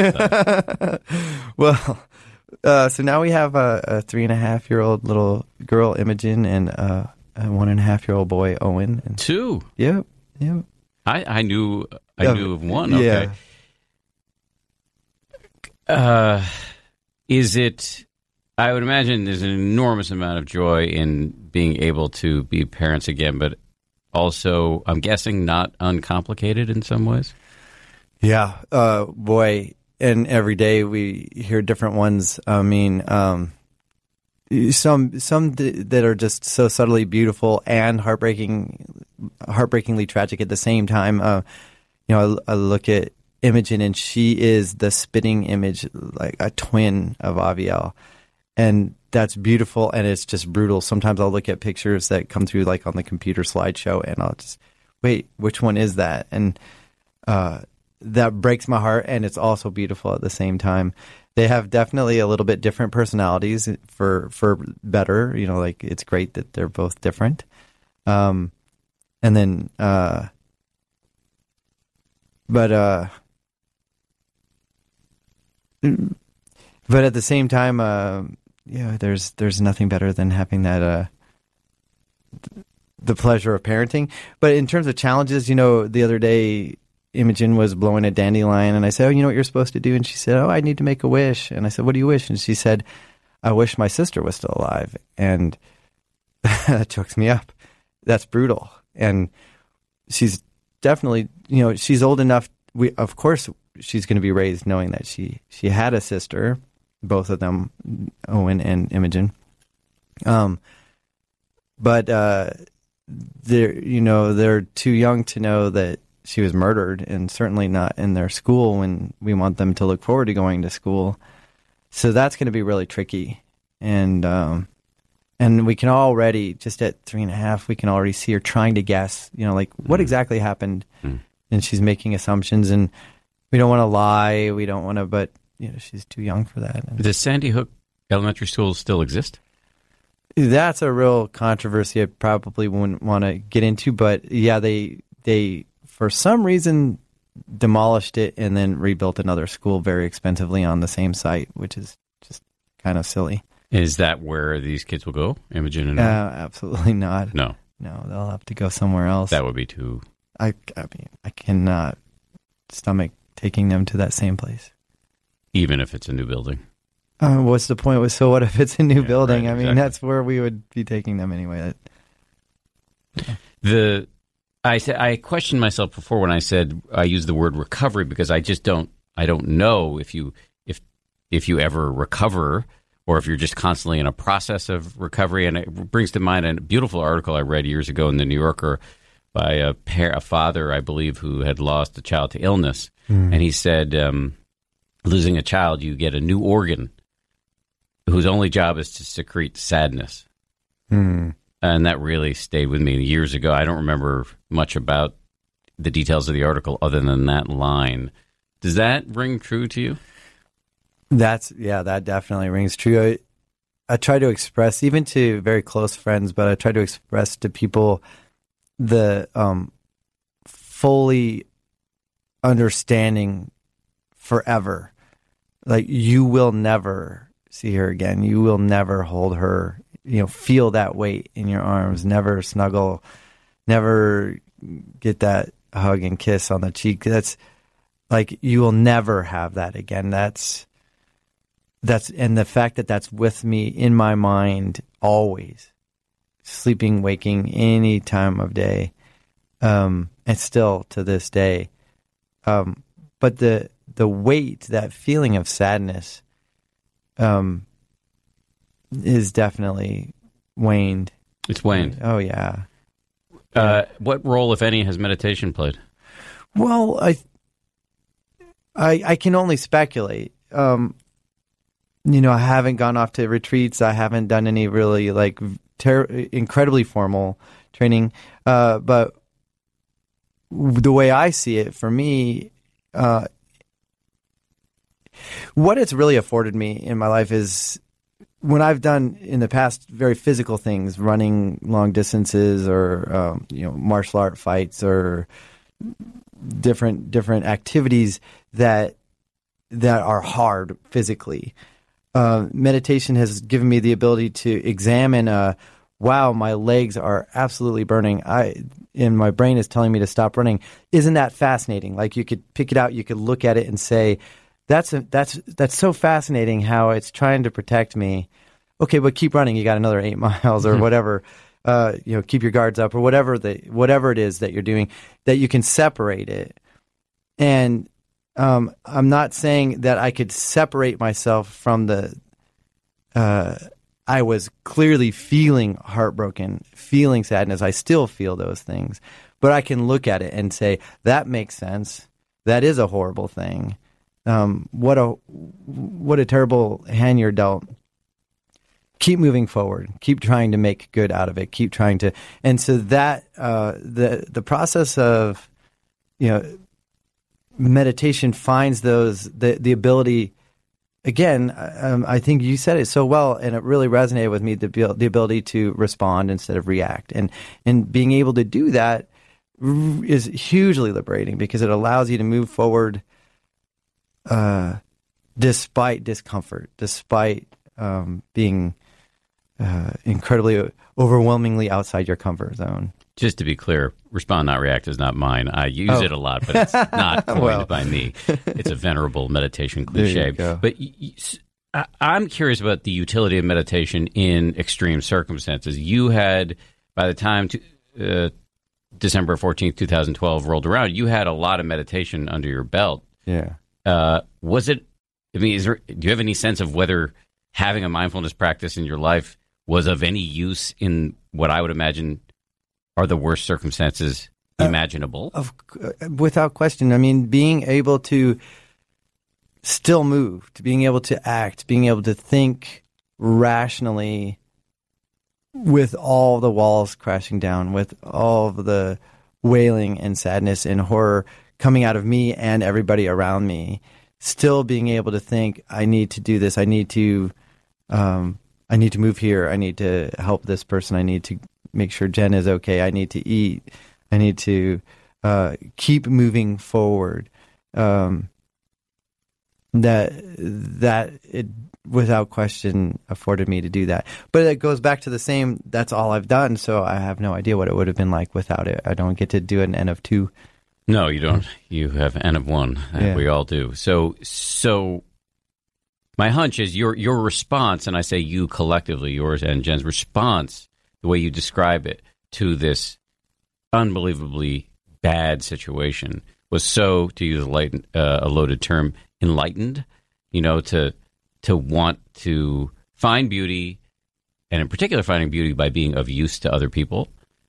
Well. So now we have a 3.5-year-old little girl, Imogen, and a 1.5-year-old boy, Owen. And, two. Yep. I knew of one. Okay. Yeah. Is it? I would imagine there's an enormous amount of joy in being able to be parents again, but also, I'm guessing, not uncomplicated in some ways. Yeah. Boy. And every day we hear different ones. I mean, some that are just so subtly beautiful and heartbreakingly tragic at the same time. I look at Imogen, and she is the spitting image, like a twin of Aviel, and that's beautiful. And it's just brutal. Sometimes I'll look at pictures that come through, like on the computer slideshow, and I'll just wait, which one is that? And that breaks my heart, and it's also beautiful at the same time. They have definitely a little bit different personalities for better. Like it's great that they're both different. And then, but at the same time, there's nothing better than having that the pleasure of parenting. But in terms of challenges, the other day, Imogen was blowing a dandelion, and I said, "Oh, you know what you're supposed to do?" And she said, "Oh, I need to make a wish." And I said, "What do you wish?" And she said, "I wish my sister was still alive." And that chokes me up. That's brutal. And she's definitely, she's old enough. Of course, she's going to be raised knowing that she had a sister, both of them, Owen and Imogen. But they're too young to know that she was murdered, and certainly not in their school when we want them to look forward to going to school. So that's going to be really tricky. And we can already, just at 3.5, we can already see her trying to guess, what exactly happened. And she's making assumptions, and we don't want to lie. We don't want to, but, she's too young for that. Does Sandy Hook Elementary School still exist? That's a real controversy I probably wouldn't want to get into, but yeah, they for some reason demolished it and then rebuilt another school very expensively on the same site, which is just kind of silly. Is that where these kids will go, Imogen and absolutely not. No, they'll have to go somewhere else. That would be too... I cannot stomach taking them to that same place. Even if it's a new building? What's the point? So what if it's a new building? Right, I mean, that's where we would be taking them anyway. I questioned myself before when I said I used the word recovery, because I just don't I don't know if you ever recover, or if you're just constantly in a process of recovery. And it brings to mind a beautiful article I read years ago in the New Yorker by a father, I believe, who had lost a child to illness. And he said, losing a child, you get a new organ whose only job is to secrete sadness. And that really stayed with me years ago. I don't remember much about the details of the article other than that line. Does that ring true to you? That definitely rings true. I try to express, even to very close friends, but I try to express to people the fully understanding forever. Like, you will never see her again. You will never hold her, feel that weight in your arms, never snuggle, never get that hug and kiss on the cheek. That's like, you will never have that again. That's and the fact that that's with me in my mind always, sleeping, waking, any time of day, and still to this day. But the weight, that feeling of sadness, is definitely waned. It's waned. Oh yeah. What role, if any, has meditation played? Well, I can only speculate. I haven't gone off to retreats. I haven't done any really incredibly formal training. But the way I see it, for me, what it's really afforded me in my life is, when I've done in the past very physical things, running long distances, or martial art fights, or different activities that are hard physically. Meditation has given me the ability to examine, wow, my legs are absolutely burning. And my brain is telling me to stop running. Isn't that fascinating? Like, you could pick it out, you could look at it and say, that's so fascinating how it's trying to protect me. Okay, but keep running. You got another 8 miles or whatever. Keep your guards up, or whatever it is that you're doing, that you can separate it. And I'm not saying that I could separate myself from I was clearly feeling heartbroken, feeling sadness. I still feel those things, but I can look at it and say, that makes sense. That is a horrible thing. What a terrible hand you're dealt. Keep moving forward. Keep trying to make good out of it. Keep trying to, and so that the process of meditation finds the ability. Again, I think you said it so well, and it really resonated with me. The ability to respond instead of react, and being able to do that is hugely liberating, because it allows you to move forward despite discomfort, despite being incredibly, overwhelmingly outside your comfort zone. Just to be clear, respond, not react is not mine. I use it a lot, but it's not coined by me. It's a venerable meditation cliche. But I'm curious about the utility of meditation in extreme circumstances. You had, by the time December 14th, 2012 rolled around, you had a lot of meditation under your belt. Yeah. Was it, do you have any sense of whether having a mindfulness practice in your life was of any use in what I would imagine are the worst circumstances imaginable? Without question. I mean, being able to still move, to being able to act, being able to think rationally with all the walls crashing down, with all of the wailing and sadness and horror coming out of me and everybody around me, still being able to think, I need to do this. I need to move here. I need to help this person. I need to make sure Jen is okay. I need to eat. I need to keep moving forward. That it, without question, afforded me to do that. But it goes back to the same, that's all I've done, so I have no idea what it would have been like without it. I don't get to do an N of 2. No, you don't. You have N of 1. Yeah. We all do. So my hunch is your response, and I say you collectively, yours and Jen's response, the way you describe it, to this unbelievably bad situation was so, to use a loaded term, enlightened, to want to find beauty, and in particular finding beauty by being of use to other people.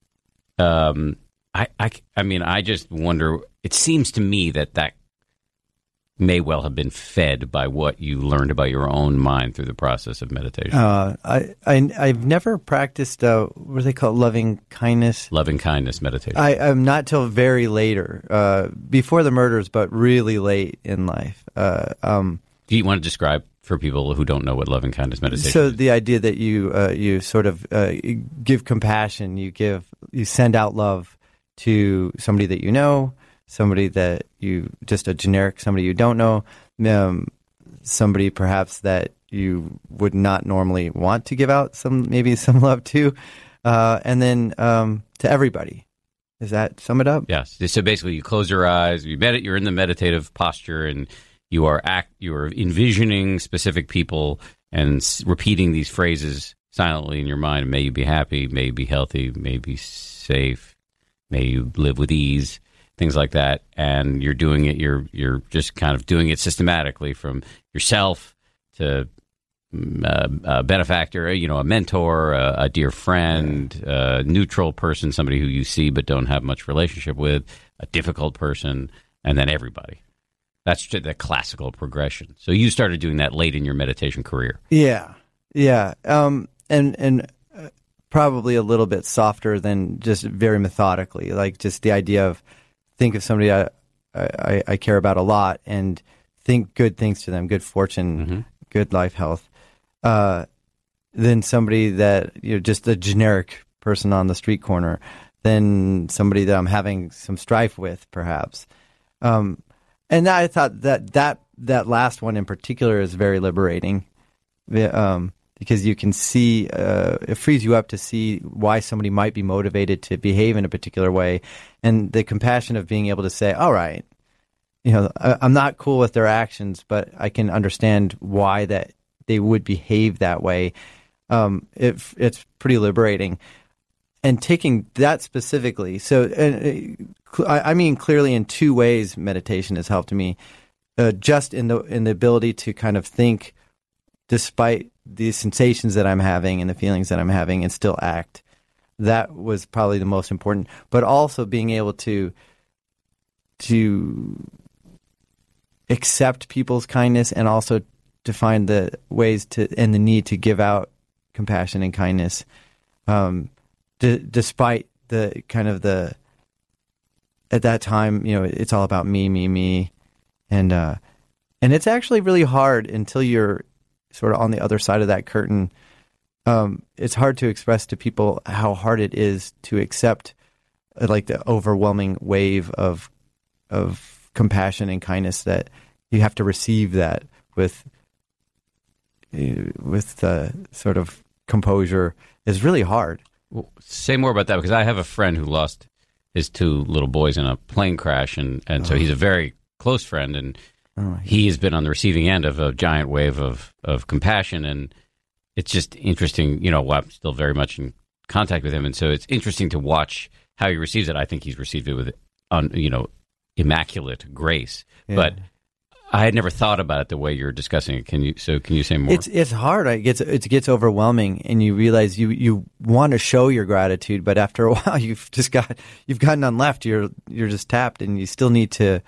I just wonder, it seems to me that may well have been fed by what you learned about your own mind through the process of meditation. I've never practiced what do they call it? Loving kindness meditation. I'm not till very later, before the murders, but really late in life. Do you want to describe for people who don't know what loving kindness meditation so is? The idea that you sort of give compassion, you send out love to somebody that you know, somebody that just a generic somebody you don't know, somebody perhaps that you would not normally want to give out maybe some love to, and then to everybody. Does that sum it up? Yes. So basically, you close your eyes, you're in the meditative posture, and you are envisioning specific people and repeating these phrases silently in your mind. May you be happy, may you be healthy, may you be safe, may you live with ease, things like that. And you're doing it, you're just kind of doing it systematically, from yourself to a benefactor, a mentor, a dear friend, a neutral person, somebody who you see but don't have much relationship with, a difficult person, and then everybody. That's the classical progression. So you started doing that late in your meditation career. Yeah. And probably a little bit softer than just very methodically, like just the idea of think of somebody I care about a lot and think good things to them, good fortune, good life, health. Then somebody that, just a generic person on the street corner, then somebody that I'm having some strife with, perhaps. And I thought that last one in particular is very liberating, because you can see, it frees you up to see why somebody might be motivated to behave in a particular way, and the compassion of being able to say, all right, I'm not cool with their actions, but I can understand why that they would behave that way. It's pretty liberating. And taking that specifically, I mean clearly in two ways meditation has helped me, just in the ability to kind of think despite the sensations that I'm having and the feelings that I'm having and still act. That was probably the most important, but also being able to accept people's kindness and also to find the ways and the need to give out compassion and kindness, despite the kind of at that time, it's all about me, and it's actually really hard until you're sort of on the other side of that curtain. It's hard to express to people how hard it is to accept like the overwhelming wave of compassion and kindness that you have to receive that with sort of composure is really hard. Well, say more about that, because I have a friend who lost his two little boys in a plane crash, and so he's a very close friend, and he has been on the receiving end of a giant wave of compassion, and it's just interesting. I'm still very much in contact with him, and so it's interesting to watch how he receives it. I think he's received it with immaculate grace, but I had never thought about it the way you're discussing it. Can you say more? It's hard. It gets overwhelming, and you realize you want to show your gratitude, but after a while, you've got none left. You're just tapped, and you still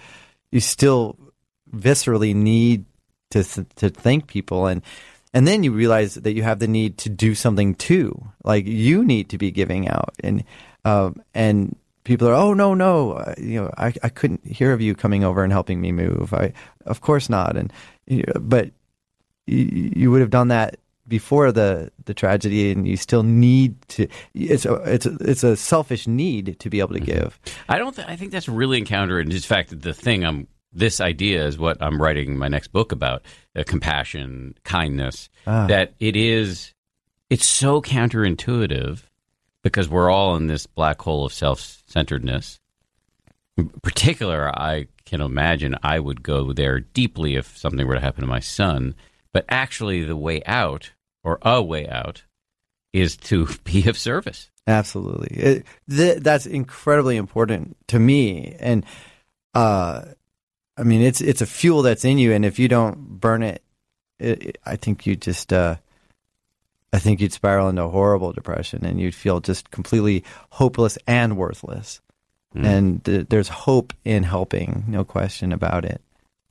viscerally need to thank people, and then you realize that you have the need to do something too. Like you need to be giving out, and people are, oh no, I couldn't hear of you coming over and helping me move. Of course not. But you would have done that before the tragedy, and you still need to. It's a selfish need to be able to give. I think that's really encountered. In fact, this idea is what I'm writing my next book about: compassion, kindness. That it's so counterintuitive, because we're all in this black hole of self-centeredness. In particular, I can imagine I would go there deeply if something were to happen to my son. But actually, the way out, or a way out, is to be of service. Absolutely. That's incredibly important to me. And I mean, it's a fuel that's in you, and if you don't burn it, I think you just, I think you'd spiral into a horrible depression, and you'd feel just completely hopeless and worthless. And there's hope in helping, no question about it.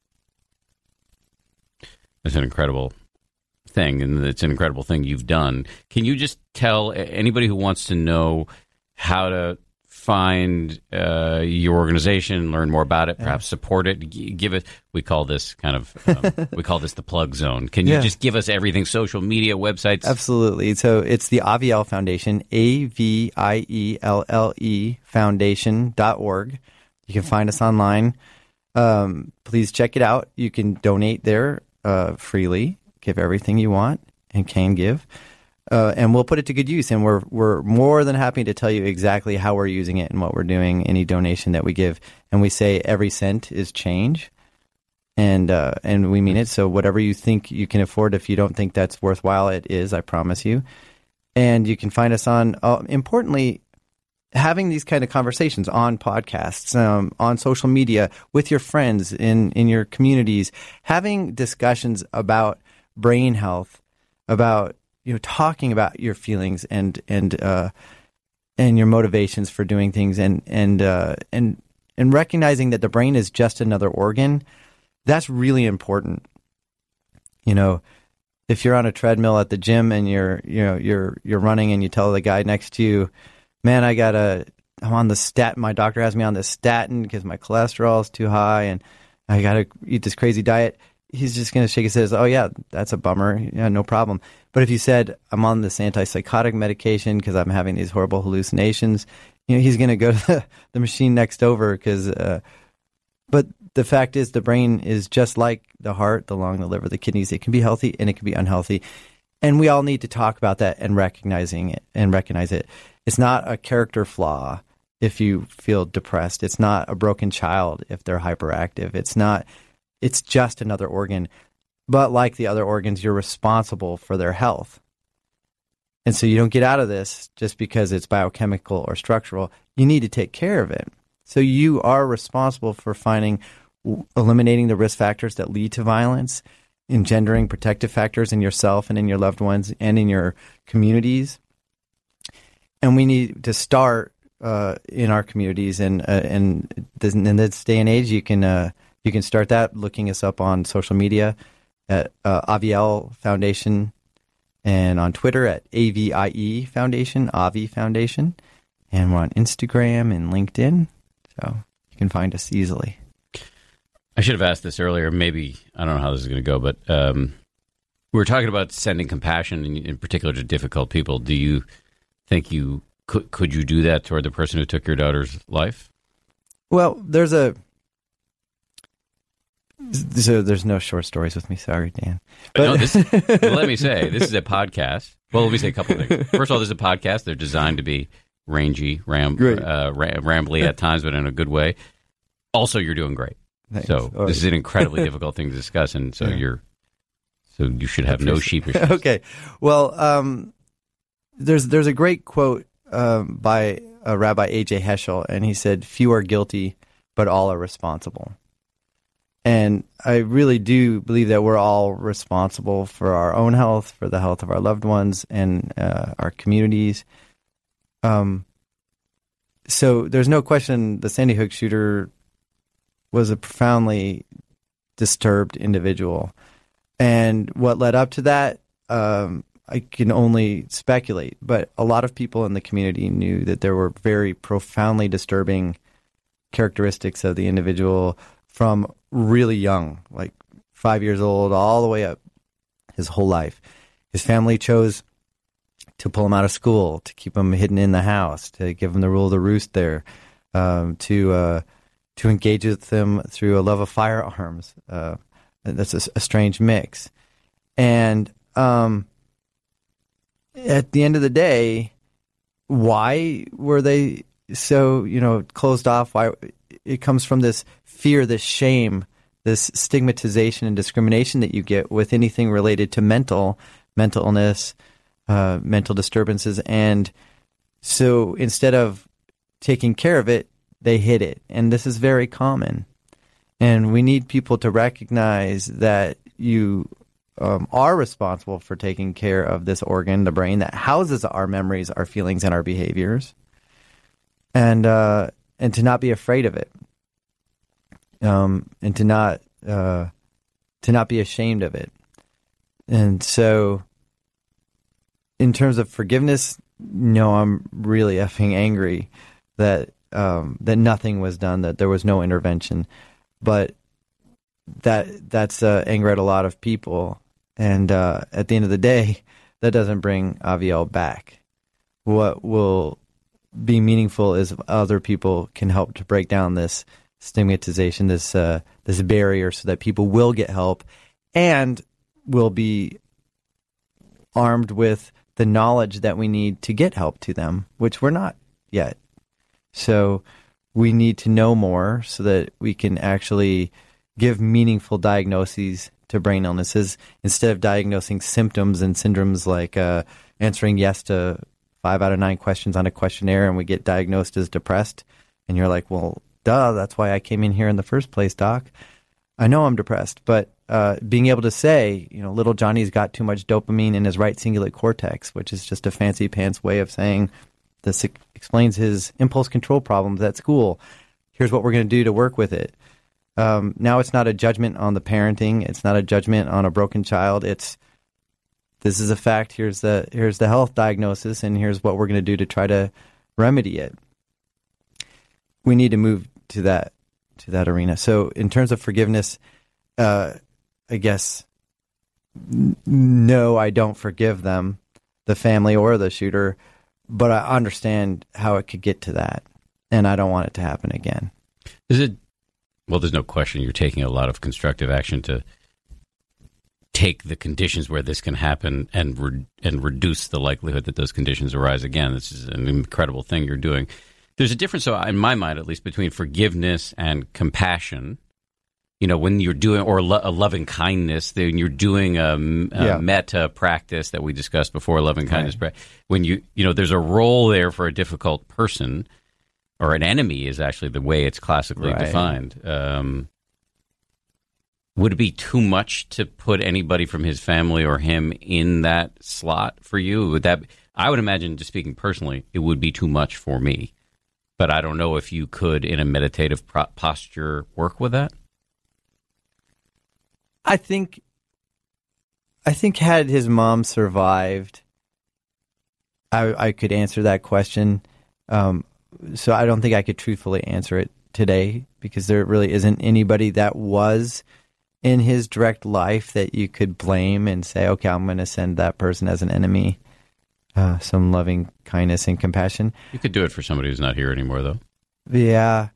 It's an incredible thing, and it's an incredible thing you've done. Can you just tell anybody who wants to know how to find your organization, learn more about it, perhaps support it, give it, we call this kind of, we call this the plug zone. Can you just give us everything, social media, websites? Absolutely. So it's the Avielle Foundation, AVIELLE Foundation.org. You can find us online. Please check it out. You can donate there freely, give everything you want and can give. And we'll put it to good use, and we're more than happy to tell you exactly how we're using it and what we're doing, any donation that we give. And we say every cent is change, and we mean it. So whatever you think you can afford, if you don't think that's worthwhile, it is, I promise you. And you can find us on, importantly, having these kind of conversations on podcasts, on social media, with your friends, in your communities, having discussions about brain health, about talking about your feelings and your motivations for doing things, and recognizing that the brain is just another organ. That's really important. If you're on a treadmill at the gym and you're running, and you tell the guy next to you, "Man, I'm on the statin. My doctor has me on this statin because my cholesterol is too high, and I got to eat this crazy diet." He's just going to shake his head. "Oh yeah, that's a bummer. Yeah, no problem." But if you said, "I'm on this antipsychotic medication because I'm having these horrible hallucinations," he's going to go to the machine next over. But the fact is, the brain is just like the heart, the lung, the liver, the kidneys. It can be healthy and it can be unhealthy, and we all need to talk about that and recognize it. It's not a character flaw if you feel depressed. It's not a broken child if they're hyperactive. It's just another organ. But like the other organs, you're responsible for their health. And so you don't get out of this just because it's biochemical or structural. You need to take care of it. So you are responsible for eliminating the risk factors that lead to violence, engendering protective factors in yourself and in your loved ones and in your communities. And we need to start in our communities. And in this day and age, you can start that looking us up on social media at Avielle Foundation, and on Twitter at AVIE Foundation, Avi Foundation. And we're on Instagram and LinkedIn, so you can find us easily. I should have asked this earlier. Maybe, I don't know how this is going to go, but we were talking about sending compassion, in particular to difficult people. Do you think you could you do that toward the person who took your daughter's life? Well, there's no short stories with me. Sorry, Dan. But no, let me say, this is a podcast. Well, let me say a couple of things. First of all, this is a podcast. They're designed to be rangy, rambly at times, but in a good way. Also, you're doing great. Thanks. So this is an incredibly difficult thing to discuss, and so you should have no sheepishness. Okay. Well, there's a great quote by Rabbi A.J. Heschel, and he said, "Few are guilty, but all are responsible." And I really do believe that we're all responsible for our own health, for the health of our loved ones, and our communities. So there's no question the Sandy Hook shooter was a profoundly disturbed individual. And what led up to that, I can only speculate. But a lot of people in the community knew that there were very profoundly disturbing characteristics of the individual from really young, like 5 years old, all the way up his whole life. His family chose to pull him out of school, to keep him hidden in the house, to give him the rule of the roost there, to engage with him through a love of firearms. That's a strange mix. And at the end of the day, why were they so, closed off? Why? It comes from this fear, this shame, this stigmatization and discrimination that you get with anything related to mental illness, mental disturbances. And so instead of taking care of it, they hid it. And this is very common. And we need people to recognize that you are responsible for taking care of this organ, the brain, that houses our memories, our feelings, and our behaviors. And to not be afraid of it. And to not be ashamed of it. And so, in terms of forgiveness, no, I'm really effing angry that nothing was done, that there was no intervention. But that's anger at a lot of people, and at the end of the day, that doesn't bring Aviel back. What will be meaningful is if other people can help to break down this stigmatization, this barrier, so that people will get help and will be armed with the knowledge that we need to get help to them, which we're not yet. So we need to know more so that we can actually give meaningful diagnoses to brain illnesses instead of diagnosing symptoms and syndromes like answering yes to 5 out of 9 questions on a questionnaire and we get diagnosed as depressed. And you're like, well, duh, that's why I came in here in the first place, doc. I know I'm depressed, but being able to say, little Johnny's got too much dopamine in his right cingulate cortex, which is just a fancy pants way of saying this explains his impulse control problems at school. Here's what we're going to do to work with it. Now it's not a judgment on the parenting. It's not a judgment on a broken child. This is a fact. Here's the health diagnosis, and here's what we're going to do to try to remedy it. We need to move to that arena. So in terms of forgiveness, I guess, no, I don't forgive them, the family or the shooter, but I understand how it could get to that, and I don't want it to happen again. Well, there's no question you're taking a lot of constructive action to take the conditions where this can happen and reduce the likelihood that those conditions arise again. This is an incredible thing you're doing. There's a difference, in my mind at least, between forgiveness and compassion. When you're doing, or a loving kindness, then you're doing a meta practice that we discussed before, loving kindness. Right. When there's a role there for a difficult person, or an enemy is actually the way it's classically defined. Would it be too much to put anybody from his family or him in that slot for you? I would imagine, just speaking personally, it would be too much for me. But I don't know if you could, in a meditative posture, work with that. I think had his mom survived, I could answer that question. So I don't think I could truthfully answer it today because there really isn't anybody that was in his direct life that you could blame and say, okay, I'm going to send that person as an enemy. Some loving kindness and compassion. You could do it for somebody who's not here anymore, though. Yeah.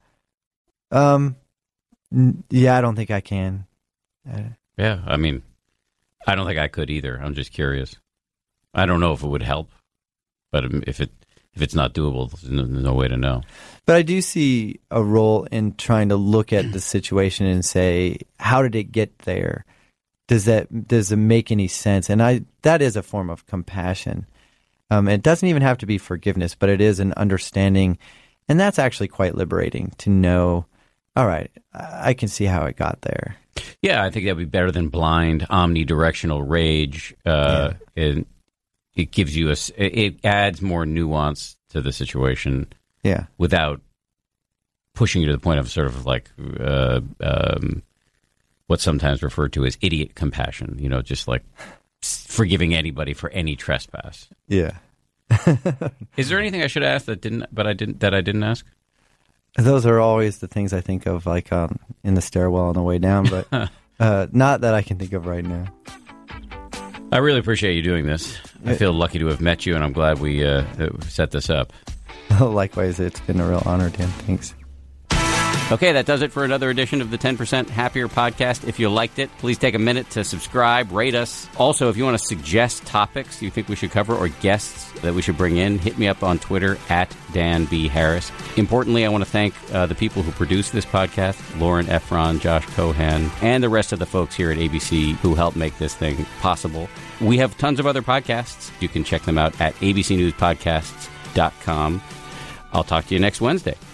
Yeah, I don't think I can. Yeah, I mean, I don't think I could either. I'm just curious. I don't know if it would help, but if it's not doable, there's no way to know. But I do see a role in trying to look at the situation and say, how did it get there? Does it make any sense? And that is a form of compassion. It doesn't even have to be forgiveness, but it is an understanding. And that's actually quite liberating to know, all right, I can see how it got there. Yeah, I think that would be better than blind, omnidirectional rage. It gives you it adds more nuance to the situation. Yeah. Without pushing you to the point of sort of like what's sometimes referred to as idiot compassion, just like forgiving anybody for any trespass. Yeah. Is there anything I should ask that I didn't ask? Those are always the things I think of, like in the stairwell on the way down, but not that I can think of right now. I really appreciate you doing this. I feel lucky to have met you, and I'm glad we set this up. Likewise, it's been a real honor, Dan. Thanks. Okay, that does it for another edition of the 10% Happier podcast. If you liked it, please take a minute to subscribe, rate us. Also, if you want to suggest topics you think we should cover or guests that we should bring in, hit me up on Twitter at Dan B. Harris. Importantly, I want to thank the people who produce this podcast, Lauren Efron, Josh Cohan, and the rest of the folks here at ABC who help make this thing possible. We have tons of other podcasts. You can check them out at abcnewspodcasts.com. I'll talk to you next Wednesday.